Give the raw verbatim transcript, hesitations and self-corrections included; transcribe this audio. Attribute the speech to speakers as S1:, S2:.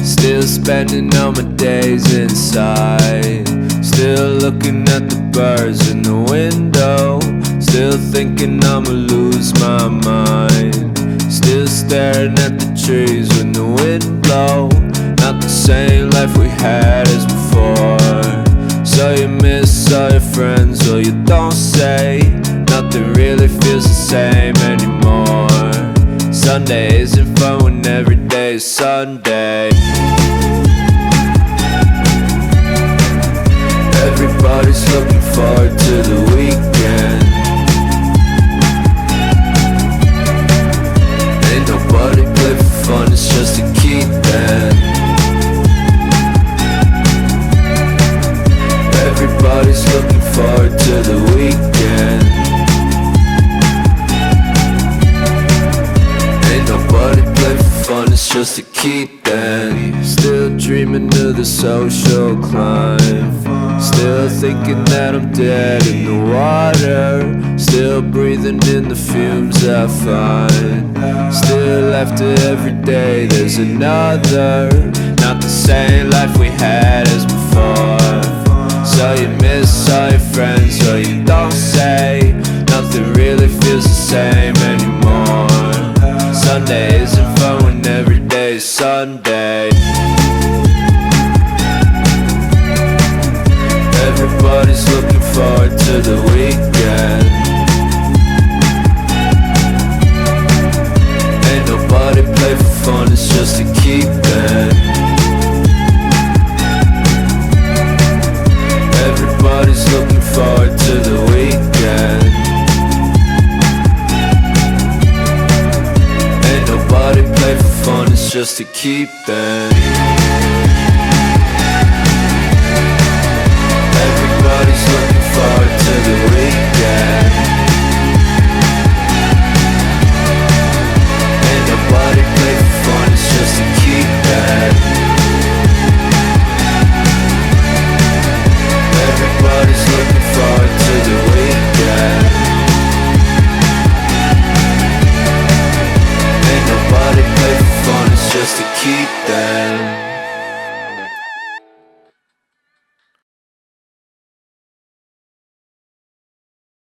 S1: Still spending all my days inside, still looking at the birds in the window, still thinking I'ma lose my mind, still staring at the trees when the wind blow. Not the same life we had as before. So you miss all your friends, or you don't say. Nothing really feels the same anymore. Sunday isn't fun when every day is Sunday. Everybody's looking forward to the weekend. Ain't nobody play for fun, it's just to keep them. Everybody's looking forward to the weekend. Ain't nobody play for fun, it's just to keep them. Still dreaming of the social climb, still thinking that I'm dead in the water, still breathing in the fumes I find. Still after every day there's another. Not the same life we had as before. So you miss all your friends, or you don't say. Nothing really feels the same anymore. Sunday isn't fun when every day is Sunday. Everybody's looking forward to the weekend. Ain't nobody play for fun, it's just to keep them. Everybody's looking forward to the weekend. Ain't nobody play for fun, it's just to keep them. Everybody's looking forward to the weekend. Ain't nobody play for fun, it's just to keep them. Everybody's looking forward to the weekend. Ain't nobody play for fun, it's just to keep them.